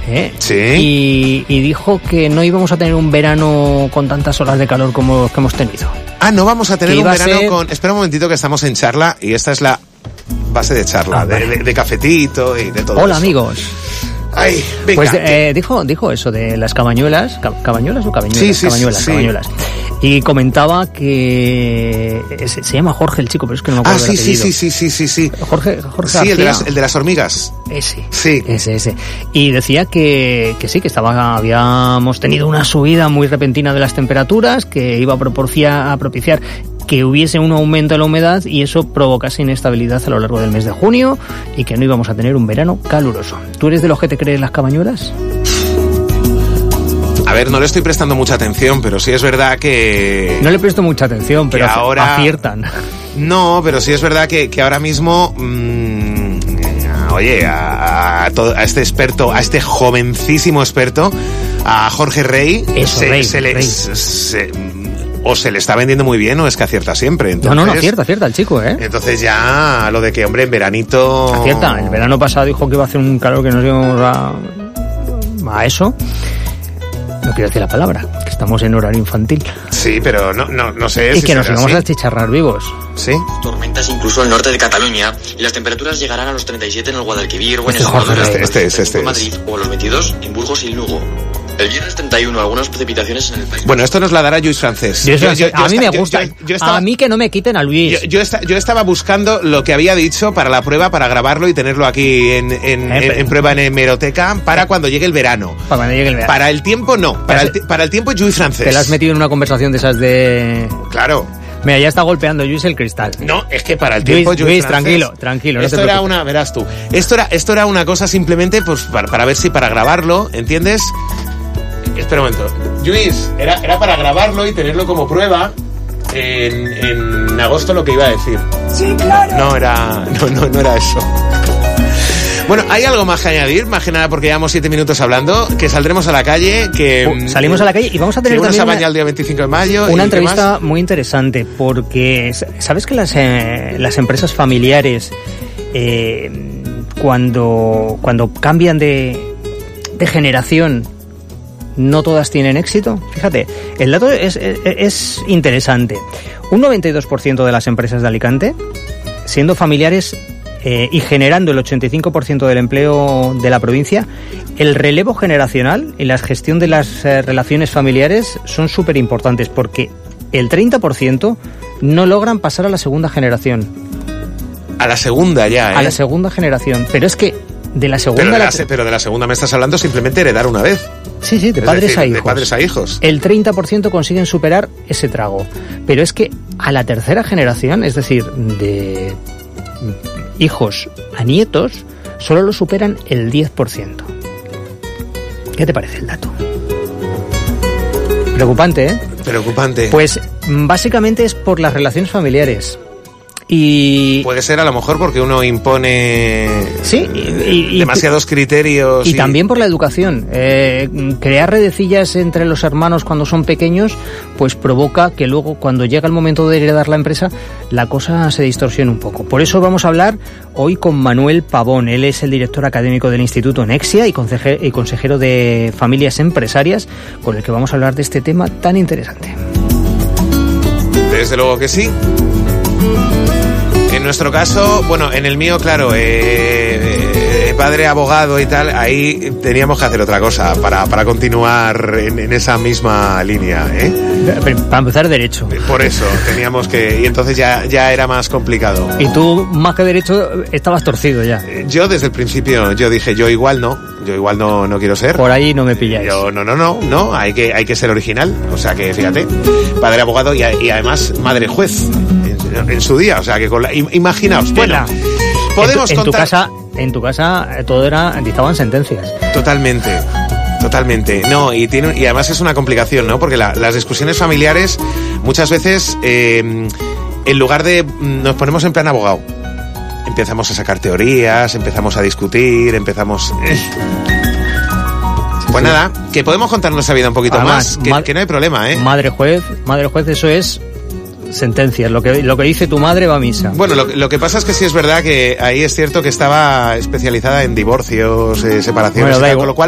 Sí. Y dijo que no íbamos a tener un verano con tantas horas de calor como que hemos tenido. No vamos a tener un verano con... Espera un momentito que estamos en charla y esta es la base de charla, de cafetito y de todo. Hola, eso. Amigos. Ay, venga. Pues dijo eso de las cabañuelas. ¿Cabañuelas o cabañuelas? Sí. Cabañuelas. Y comentaba que se llama Jorge el chico, pero es que no me acuerdo del apellido. Sí. Jorge Sí, García. el de las hormigas. Ese. Sí. Ese. Y decía que sí, que habíamos tenido una subida muy repentina de las temperaturas, que iba a propiciar que hubiese un aumento de la humedad y eso provocase inestabilidad a lo largo del mes de junio y que no íbamos a tener un verano caluroso. ¿Tú eres de los que te crees las cabañuelas? A ver, no le estoy prestando mucha atención, pero sí es verdad que... No le presto mucha atención, pero ahora aciertan. No, pero sí es verdad que ahora mismo... oye, a este experto, a este jovencísimo experto, a Jorge Rey... O se le está vendiendo muy bien o es que acierta siempre. Entonces, no, acierta el chico, ¿eh? Entonces ya lo de que, hombre, en veranito... Acierta. El verano pasado dijo que iba a hacer un calor que nos íbamos a eso. No quiero decir la palabra, que estamos en horario infantil. Sí, pero no sé. Y que nos íbamos a chicharrar vivos. Sí. Tormentas incluso al norte de Cataluña y las temperaturas llegarán a los 37 en el Guadalquivir o en Madrid o a los 22 en Burgos y Lugo. El viernes 31, algunas precipitaciones en el país. Bueno, esto nos la dará Luis Francés. A mí me gusta. A mí que no me quiten a Luis. Yo estaba buscando lo que había dicho para la prueba, para grabarlo y tenerlo aquí en prueba en hemeroteca para cuando llegue el verano. Para cuando llegue el verano. Para el tiempo no. Para el tiempo Luis Francés. Te la has metido en una conversación de esas de... Claro. Mira, ya está golpeando Luis el cristal. No, es que para el tiempo Luis, tranquilo. Esto era verás tú. Esto era una cosa simplemente pues para ver si para grabarlo, ¿entiendes? Espera un momento. Luis, era para grabarlo y tenerlo como prueba en agosto lo que iba a decir. Sí, claro. No era eso. Bueno, ¿hay algo más que añadir? Más que nada porque llevamos 7 minutos hablando, que saldremos a la calle, que... Salimos a la calle y vamos a tener también... Uno se baña el día 25 de mayo... Una entrevista muy interesante, porque ¿sabes que las empresas familiares, cuando cambian de generación, no todas tienen éxito? Fíjate, el dato es interesante. Un 92% de las empresas de Alicante, siendo familiares y generando el 85% del empleo de la provincia, el relevo generacional y la gestión de las relaciones familiares son súper importantes, porque el 30% no logran pasar a la segunda generación. A la segunda ya, ¿eh? A la segunda generación. Pero es que de la segunda... Pero de la segunda me estás hablando simplemente heredar una vez. Sí, de padres a hijos. De padres a hijos. El 30% consiguen superar ese trago. Pero es que a la tercera generación, es decir, de hijos a nietos, solo lo superan el 10%. ¿Qué te parece el dato? Preocupante, ¿eh? Preocupante. Pues básicamente es por las relaciones familiares. Y puede ser a lo mejor porque uno impone demasiados criterios. Y también por la educación. Crear redecillas entre los hermanos cuando son pequeños, pues provoca que luego, cuando llega el momento de heredar la empresa, la cosa se distorsione un poco. Por eso vamos a hablar hoy con Manuel Pavón. Él es el director académico del Instituto Nexia y consejero de Familias Empresarias, con el que vamos a hablar de este tema tan interesante. Desde luego que sí. En nuestro caso, bueno, en el mío, claro, padre abogado y tal, ahí teníamos que hacer otra cosa para continuar en esa misma línea, ¿eh? Para empezar, derecho. Por eso, teníamos que... Y entonces ya era más complicado. Y tú, más que derecho, estabas torcido ya. Yo desde el principio, yo dije, yo igual no quiero ser. Por ahí no me pilláis. Yo, no, hay que ser original. O sea que, fíjate, padre abogado y además madre juez en su día. O sea que imaginaos, bueno, podemos contar... En tu casa todo dictaban sentencias. Totalmente. No, y además es una complicación, ¿no? Porque las discusiones familiares muchas veces, en lugar de... nos ponemos en plan abogado. Empezamos a sacar teorías, empezamos a discutir, Pues nada, que podemos contar nuestra vida un poquito más, que no hay problema, ¿eh? Madre juez, eso es... sentencias, lo que dice tu madre va a misa. Bueno, lo que pasa es que sí es verdad que ahí es cierto que estaba especializada en divorcios, separaciones, con lo cual